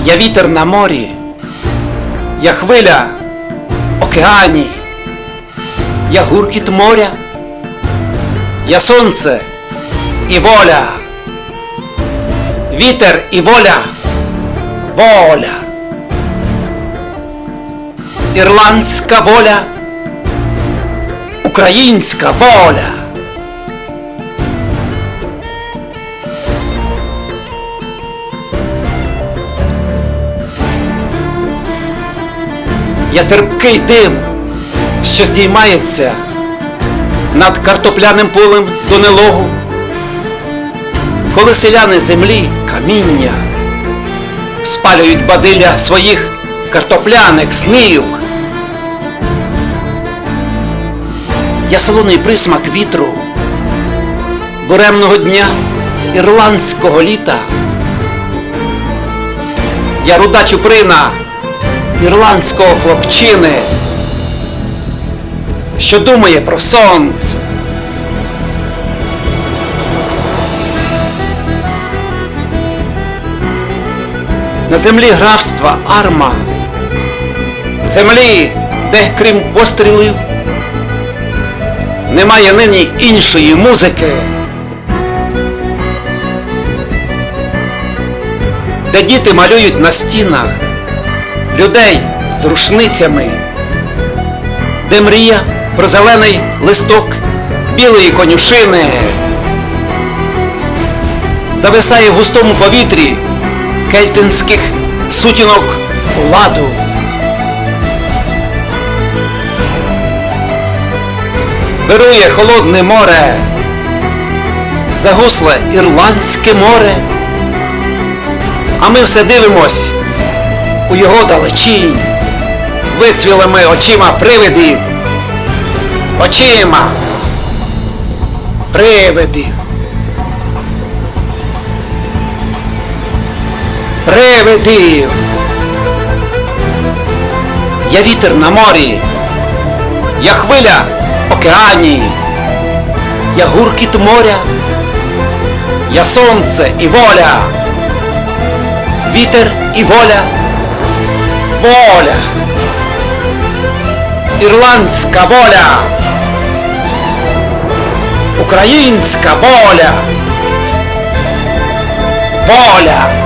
Я вітер на морі, я хвиля океані, я гуркіт моря, я сонце і воля. Вітер і воля, воля. Ірландська воля, українська воля. Я терпкий дим, що здіймається над картопляним полем Донелогу, коли селяни землі каміння спалюють бадилля своїх картопляних снів. Я солоний присмак вітру буремного дня ірландського літа. Я руда чуприна ірландського хлопчини, що думає про сонце. На землі графства Арма, землі, де крім пострілів немає нині іншої музики, де діти малюють на стінах людей з рушницями, де мрія про зелений листок білої конюшини зависає в густому повітрі кельтинських сутінок у ладу. Вирує холодне море, загусле ірландське море, а ми все дивимось у його далечінь вицвілими очима привидів, очима привидів. Привидів. Я вітер на морі, я хвиля океані, я гуркіт моря, я сонце і воля. Вітер і воля, воля. Ірландська воля, українська воля, воля.